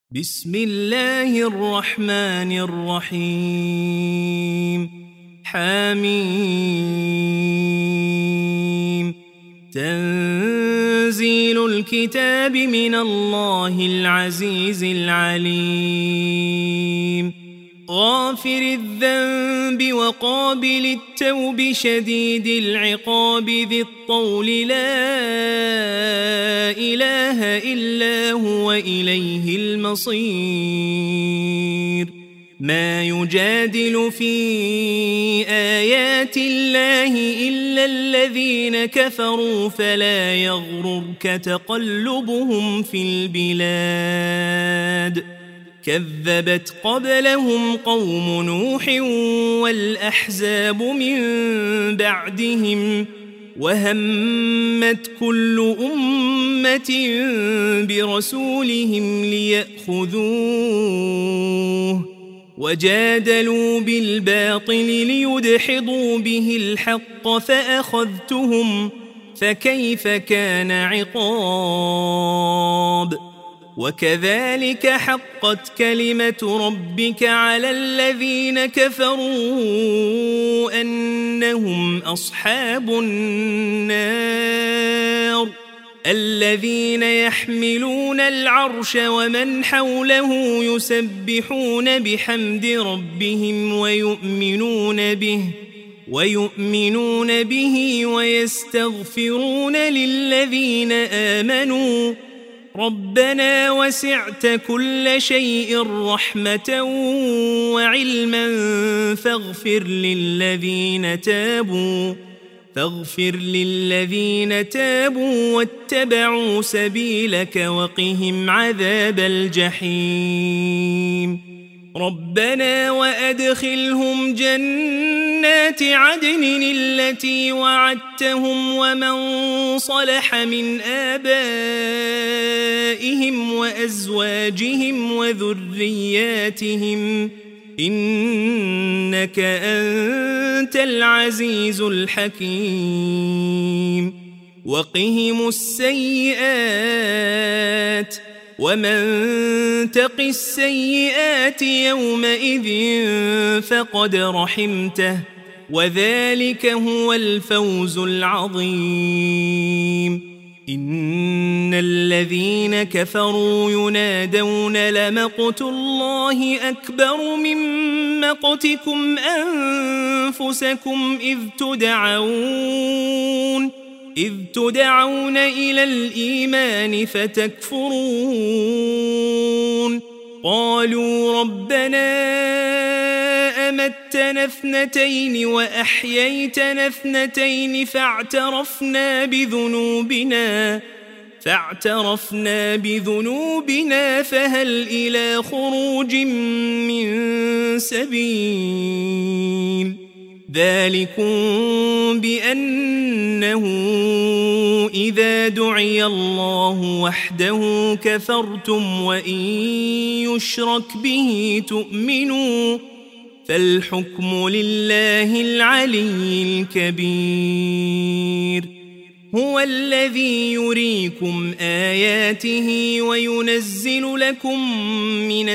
بسم الله الرحمن الرحيم حميم تنزيل الكتاب من الله العزيز العليم غافر الذنب وقابل التوب شديد العقاب ذي الطول لا إله إلا هو إليه المصير ما يجادل في آيات الله إلا الذين كفروا فلا يغررك تقلبهم في البلاد كذبت قبلهم قوم نوح والأحزاب من بعدهم وهمت كل أمة برسولهم ليأخذوه وجادلوا بالباطل ليدحضوا به الحق فأخذتهم فكيف كان عقاب وكذلك حقت كلمة ربك على الذين كفروا أنهم أصحاب النار الذين يحملون العرش ومن حوله يسبحون بحمد ربهم ويؤمنون به ويستغفرون للذين آمنوا ربنا وسعت كل شيء رحمة وعلما فاغفر للذين تابوا واتبعوا سبيلك وقهم عذاب الجحيم ربنا وأدخلهم جنات عدن التي وعدتهم ومن صلح من آبائهم وأزواجهم وذرياتهم إنك أنت العزيز الحكيم وقهم السيئات ومن تق السيئات يومئذ فقد رحمته وذلك هو الفوز العظيم إن الذين كفروا ينادون لمقت الله أكبر من مقتكم أنفسكم إذ تدعون إلى الإيمان فتكفرون قالوا ربنا أمتنا اثنتين وأحييتنا اثنتين فاعترفنا بذنوبنا فهل إلى خروج من سبيل ذلكم بأنه إذا دعي الله وحده كفرتم وإن يشرك به تؤمنوا فالحكم لله العلي الكبير هو الذي يريكم آياته وينزل لكم من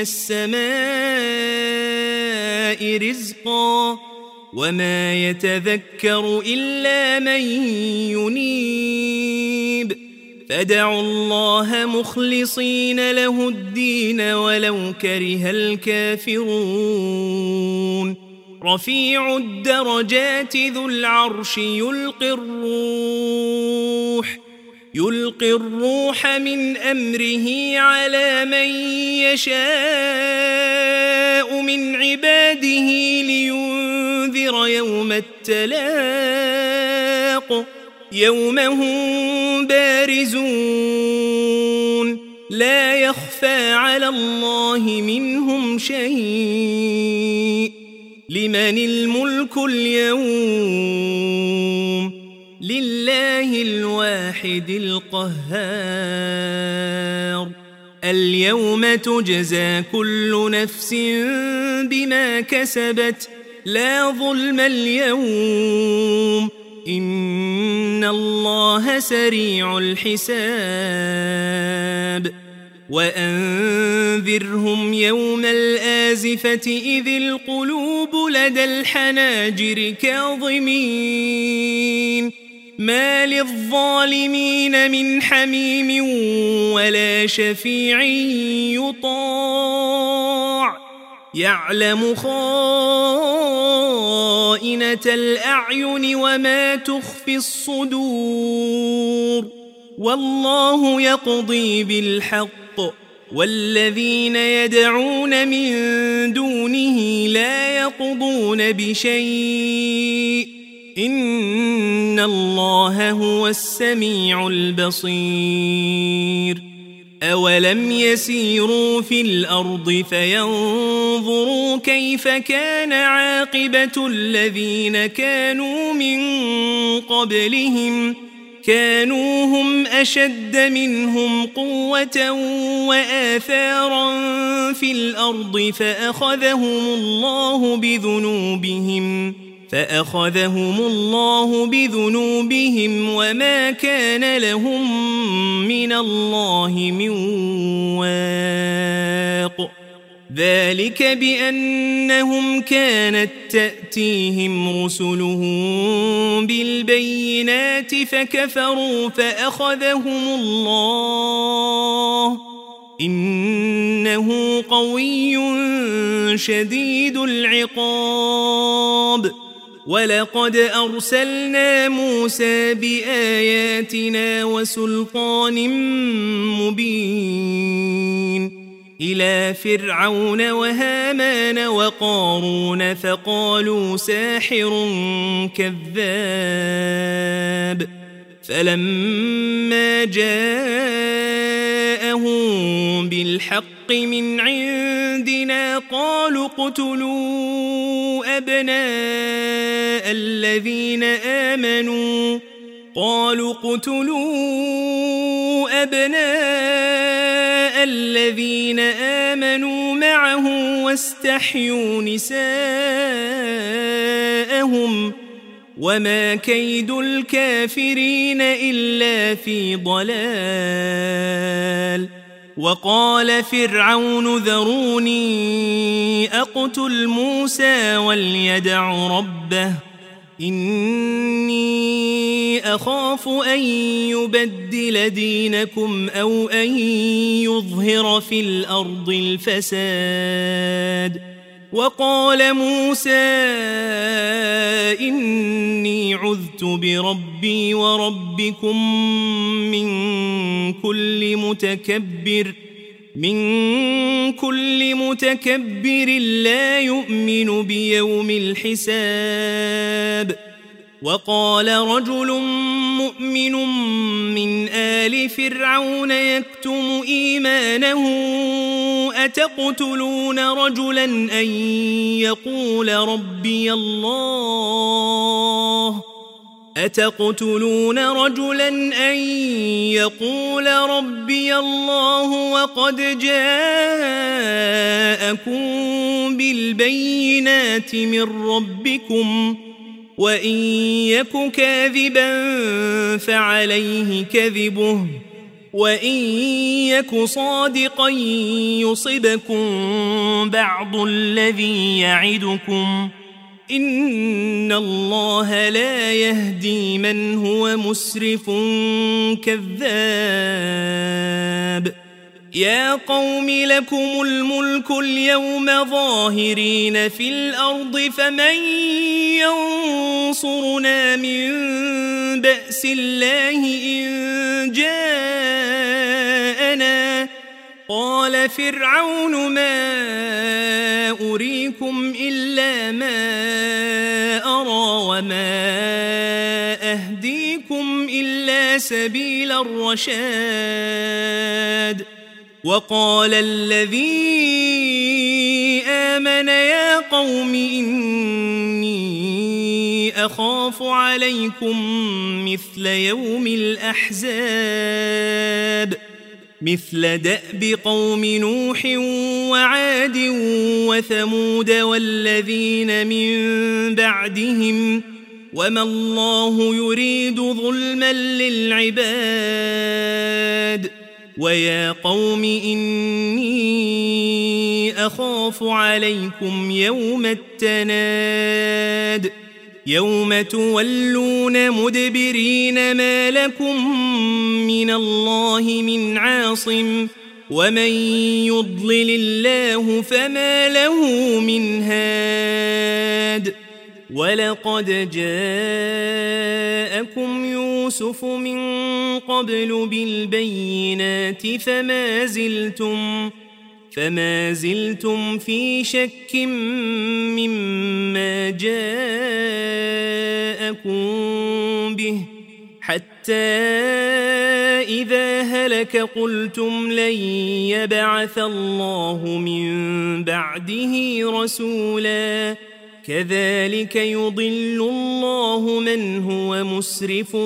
السماء رزقا وما يتذكر إلا من ينيب فادعوا الله مخلصين له الدين ولو كره الكافرون رفيع الدرجات ذو العرش يلقي الروح من أمره على من يشاء من عباده لينذر يوم التلاق يوم هم بارزون لا يخفى على الله منهم شيء لمن الملك اليوم لله الواحد القهار اليوم تجزى كل نفس بما كسبت لا ظلم اليوم إن الله سريع الحساب وأنذرهم يوم الآزفة إذ القلوب لدى الحناجر كاظمين ما للظالمين من حميم ولا شفيع يطاع يعلم خائنة الأعين وما تخفي الصدور والله يقضي بالحق والذين يدعون من دونه لا يقضون بشيء إن الله هو السميع البصير أولم يسيروا في الأرض فينظروا كيف كان عاقبة الذين كانوا من قبلهم كانوا هم أشد منهم قوة وآثارا في الأرض فأخذهم الله بذنوبهم وما كان لهم من الله من واق ذلك بأنهم كانت تأتيهم رسلهم بالبينات فكفروا فأخذهم الله إنه قوي شديد العقاب ولقد أرسلنا موسى بآياتنا وسلطان مبين إلى فرعون وهامان وقارون فقالوا ساحر كذاب فلما جاءهم بالحق من عندنا قالوا اقتلوا أبناء الذين آمنوا معه واستحيوا نساءهم وما كيد الكافرين إلا في ضلال وقال فرعون ذروني أقتل موسى وليدع ربه إني أخاف أن يبدل دينكم أو أن يظهر في الأرض الفساد وقال موسى إني عذت بربي وربكم من كل متكبر لا يؤمن بيوم الحساب وقال رجل مؤمن من آل فرعون يكتم إيمانه أتقتلون رجلا أن يقول ربي الله وقد جاءكم بالبينات من ربكم وإن يك كاذبا فعليه كذبه وإن يك صادقا يصبكم بعض الذي يعدكم إن الله لا يهدي من هو مسرف كذاب يا قوم لكم الملك اليوم ظاهرين في الأرض فمن ينصرنا من بأس الله إن جاءنا قال فرعون ما أريكم إلا ما أرى وما أهديكم إلا سبيل الرشاد وقال الذي آمن يا قوم إني أخاف عليكم مثل يوم الأحزاب مثل دأب قوم نوح وعاد وثمود والذين من بعدهم وما الله يريد ظلما للعباد ويا قوم إني أخاف عليكم يوم التناد يوم تولون مدبرين ما لكم من الله من عاصم ومن يضلل الله فما له من هاد ولقد جاءكم يوسف من قبل بالبينات فما زلتم في شك مما جاءكم به حتى إذا هلك قلتم لن يبعث الله من بعده رسولا كذلك يضل الله من هو مسرف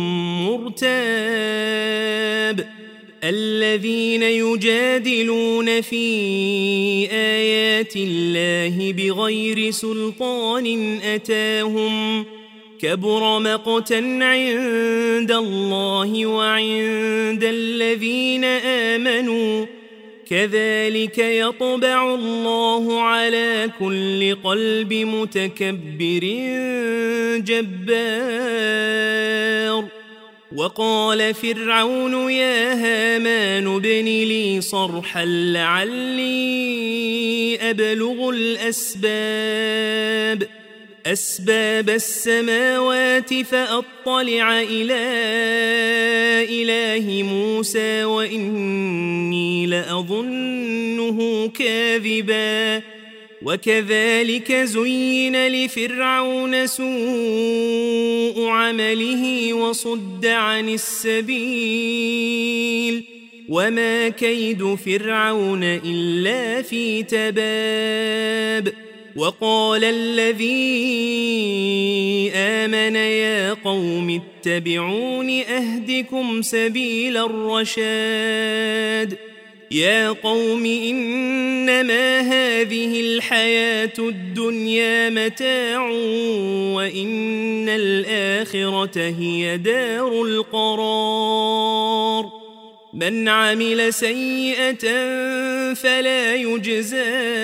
مرتاب الذين يجادلون في آيات الله بغير سلطان أتاهم كبر مقتا عند الله وعند الذين آمنوا كذلك يطبع الله على كل قلب متكبر جبار وقال فرعون يا هامان ابن لي صرحا لعلي أبلغ أسباب السماوات فأطلع إلى إله موسى وإني لأظنه كاذبا وكذلك زين لفرعون سوء عمله وصد عن السبيل وما كيد فرعون إلا في تباب وقال الذي آمن يا قوم اتبعون أهدكم سبيل الرشاد يا قوم إنما هذه الحياة الدنيا متاع وإن الآخرة هي دار القرار من عمل سيئة فلا يجزى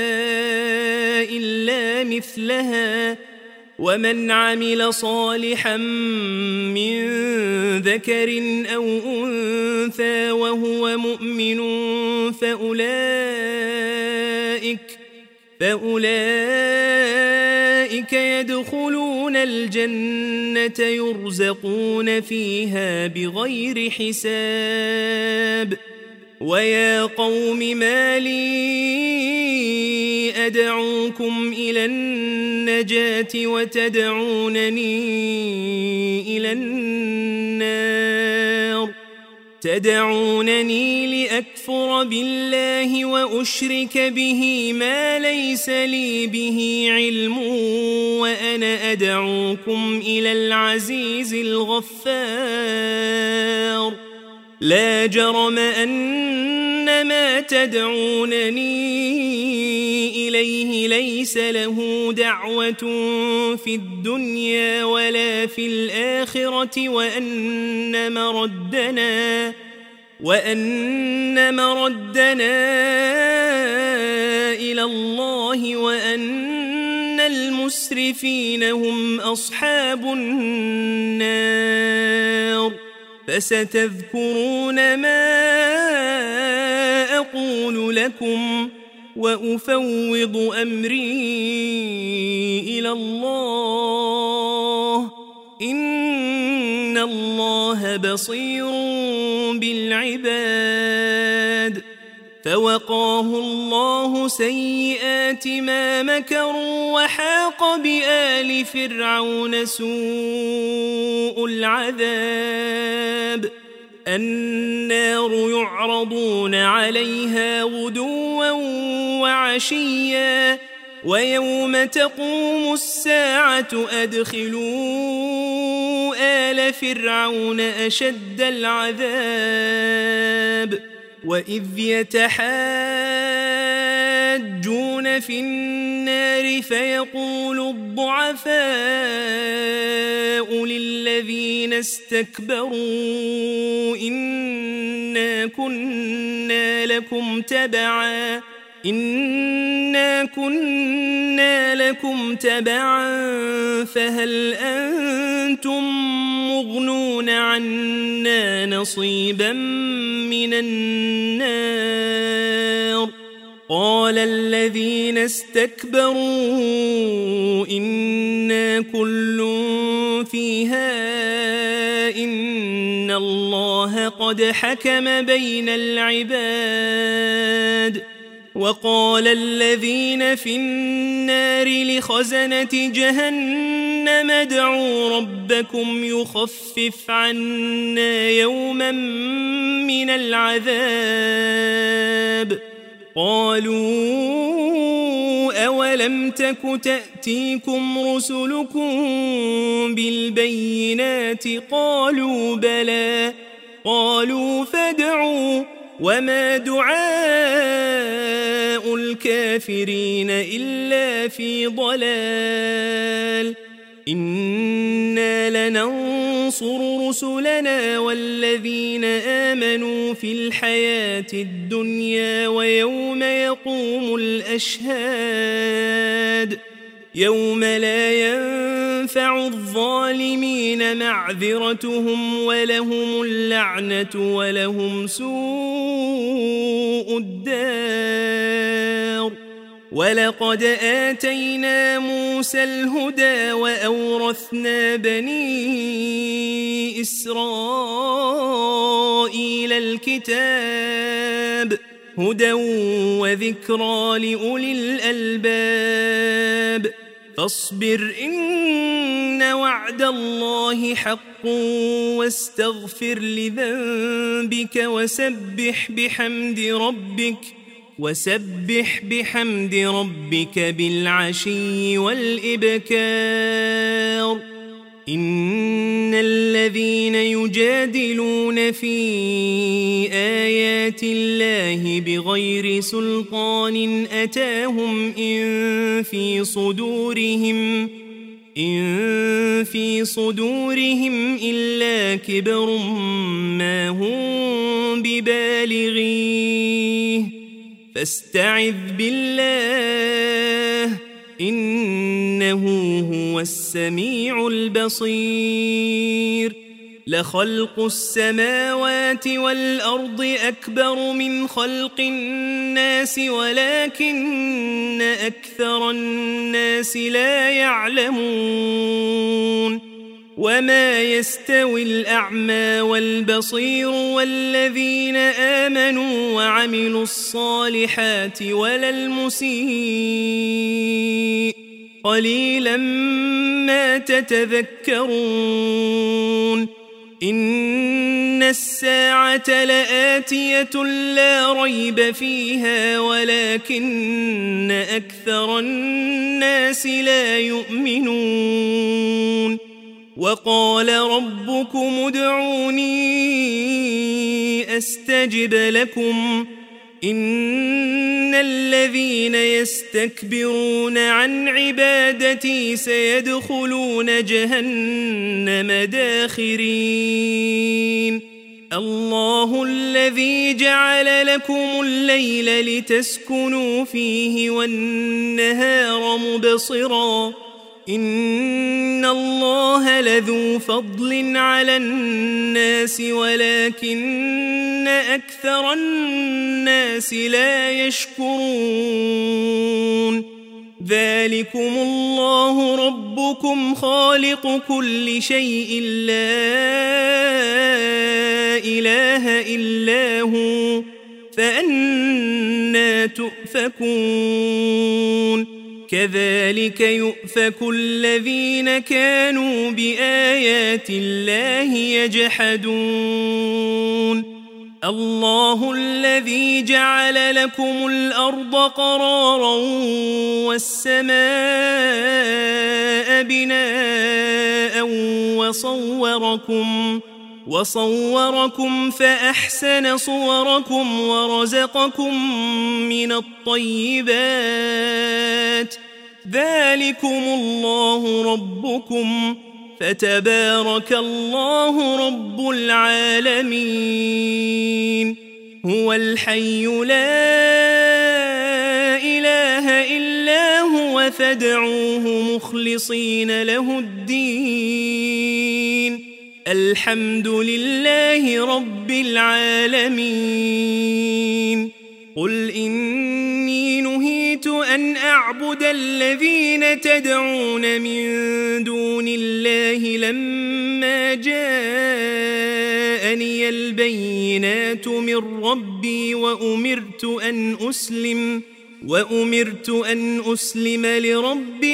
إلا مثلها ومن عمل صالحا من ذكر أو أنثى وهو مؤمن فأولئك يدخلون الجنة يرزقون فيها بغير حساب ويا قوم ما لي أدعوكم إلى النجاة وتدعونني إلى النار تدعونني لأكفر بالله وأشرك به ما ليس لي به علم وأنا أدعوكم إلى العزيز الغفار لا جرم أن ما تدعونني إليه ليس له دعوة في الدنيا ولا في الآخرة وأن مردنا إلى الله وأن المسرفين هم أصحاب النار فستذكرون ما أقول لكم وأفوض أمري إلى الله إن الله بصير بالعباد فوقاه الله سيئات ما مكروا وحاق بآل فرعون سوء العذاب النار يعرضون عليها غدوا وعشيا ويوم تقوم الساعة أدخلوا آل فرعون أشد العذاب وإذ يتحاجون في النار فيقول الضعفاء للذين استكبروا إنا إنا كنا لكم تبعا فهل أنتم مغنون عنا نصيبا من النار قال الذين استكبروا إنا كل فيها إن الله قد حكم بين العباد وقال الذين في النار لخزنة جهنم ادعوا ربكم يخفف عنا يوما من العذاب قالوا أولم تك تأتيكم رسلكم بالبينات قالوا بلى قالوا فادعوا وما دعاء الكافرين إلا في ضلال إنا لننصر رسلنا والذين آمنوا في الحياة الدنيا ويوم يقوم الأشهاد يوم لا ينفع الظالمين معذرتهم ولهم اللعنة ولهم سوء الدار ولقد آتينا موسى الهدى وأورثنا بني إسرائيل الكتاب هدى وذكرى لأولي الألباب فاصبر إن وعد الله حق واستغفر لذنبك وسبح بحمد ربك بالعشي والإبكار إن الذين يجادلون في آيات الله بغير سلطان أتاهم إن في صدورهم إلا كبر ما هم ببالغيه فاستعذ بالله إنه هو السميع البصير لخلق السماوات والأرض أكبر من خلق الناس ولكن أكثر الناس لا يعلمون وما يستوي الأعمى والبصير والذين آمنوا وعملوا الصالحات ولا المسيء قليلا ما تتذكرون إن الساعة لآتية لا ريب فيها ولكن أكثر الناس لا يؤمنون وقال ربكم ادعوني أستجب لكم إن الذين يستكبرون عن عبادتي سيدخلون جهنم داخرين الله الذي جعل لكم الليل لتسكنوا فيه والنهار مبصرا إن الله لذو فضل على الناس ولكن أكثر الناس لا يشكرون ذلكم الله ربكم خالق كل شيء لا إله إلا هو فأنى تؤفكون كذلك يؤفك الذين كانوا بآيات الله يجحدون الله الذي جعل لكم الأرض قرارا والسماء بناء وصوركم فأحسن صوركم ورزقكم من الطيبات ذلكم الله ربكم فتبارك الله رب العالمين هو الحي لا إله إلا هو فادعوه مخلصين له الدين الحمد لله رب العالمين قل إني نهيت أن أعبد الذين تدعون من دون الله لما جاءني البينات من ربي وأمرت أن أسلم لرب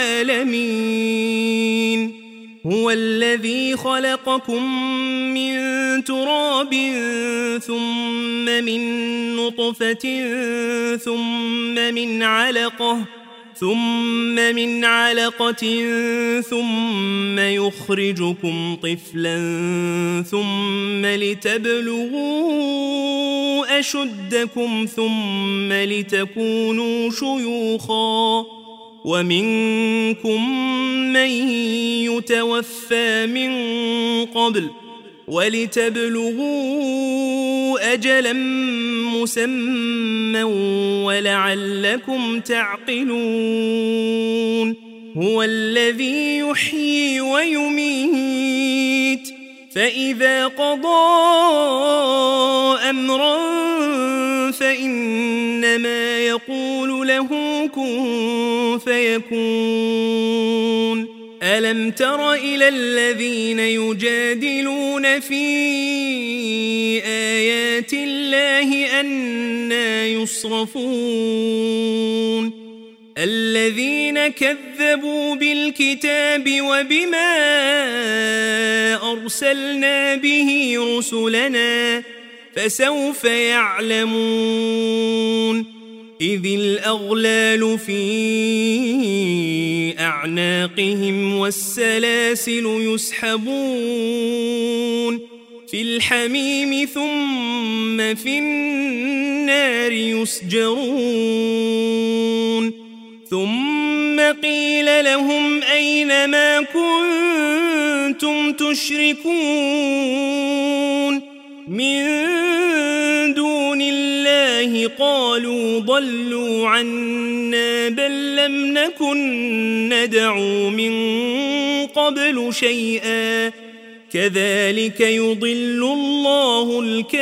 العالمين هو الذي خلقكم من تراب ثم من نطفة ثم من علقة ثم يخرجكم طفلا ثم لتبلغوا أشدكم ثم لتكونوا شيوخا ومنكم من يتوفى من قبل ولتبلغوا أجلا مسمى ولعلكم تعقلون هو الذي يحيي ويميت فإذا قضى أمرا فإنما يقول له كن فيكون ألم تر إلى الذين يجادلون في آيات الله أنى يصرفون الذين كذبوا بالكتاب وبما أرسلنا به رسلنا فسوف يعلمون إذ الأغلال في أعناقهم والسلاسل يسحبون في الحميم ثم في النار يسجرون ثم قيل لهم أين ما كنتم تشركون من دون الله قالوا ضلوا عنا بل لم نكن ندعو من قبل شيئا كذلك يضل الله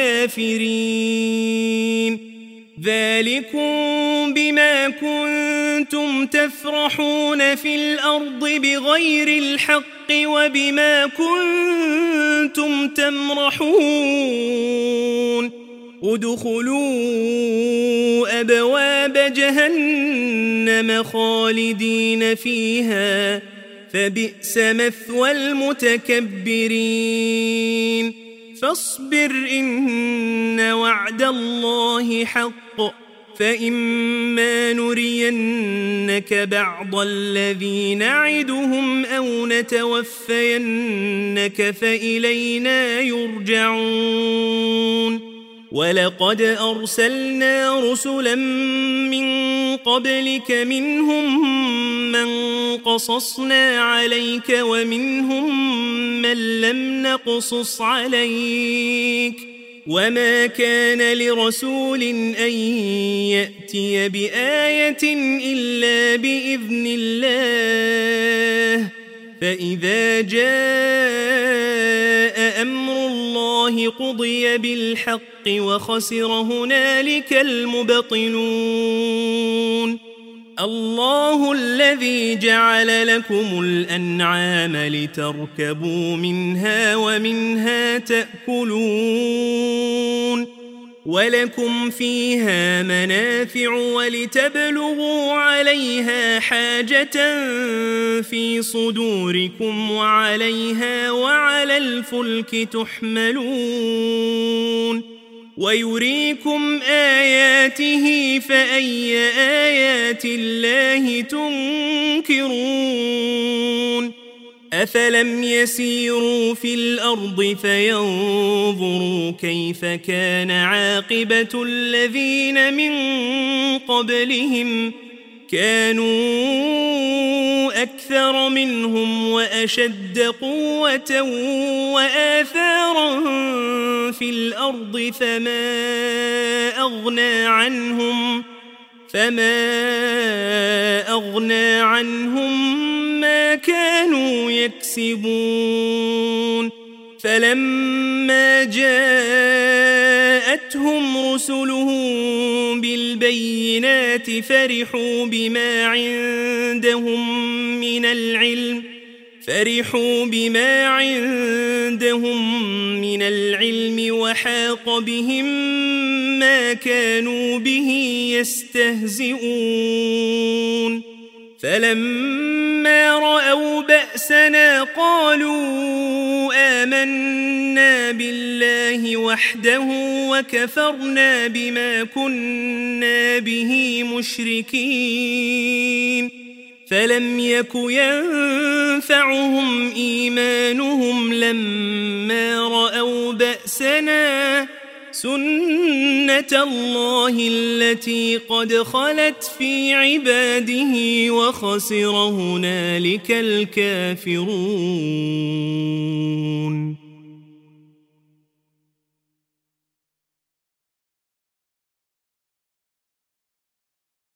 الكافرين ذلكم بما كنتم تفرحون في الأرض بغير الحق وبما كنتم تمرحون ادخلوا أبواب جهنم خالدين فيها فبئس مثوى المتكبرين فاصبر إن وعد الله حق فإما نرينك بعض الذي نعدهم أو نتوفينك فإلينا يرجعون ولقد أرسلنا رسلا من قبلك منهم من قصصنا عليك ومنهم من لم نقصص عليك وما كان لرسول أن يأتي بآية إلا بإذن الله فإذا جاء أمر الله قضي بالحق وخسر هنالك المبطلون الله الذي جعل لكم الأنعام لتركبوا منها ومنها تأكلون ولكم فيها منافع ولتبلغوا عليها حاجة في صدوركم وعليها وعلى الفلك تحملون ويريكم آياته فأي آيات الله تنكرون أفلم يسيروا في الأرض فينظروا كيف كان عاقبة الذين من قبلهم كانوا أكثر أكثر منهم وأشد قوة وآثارا في الأرض فما أغنى عنهم ما كانوا يكسبون فلما جاءتهم رسلهم بالبينات فرحوا بما عندهم من العلم وحاق بهم ما كانوا به يستهزئون فلما رأوا بأسنا قالوا آمنا بالله وحده وكفرنا بما كنا به مشركين فلم يك ينفعهم إيمانهم لما رأوا بأسنا سنة الله التي قد خلت في عباده وخسر هنالك الكافرون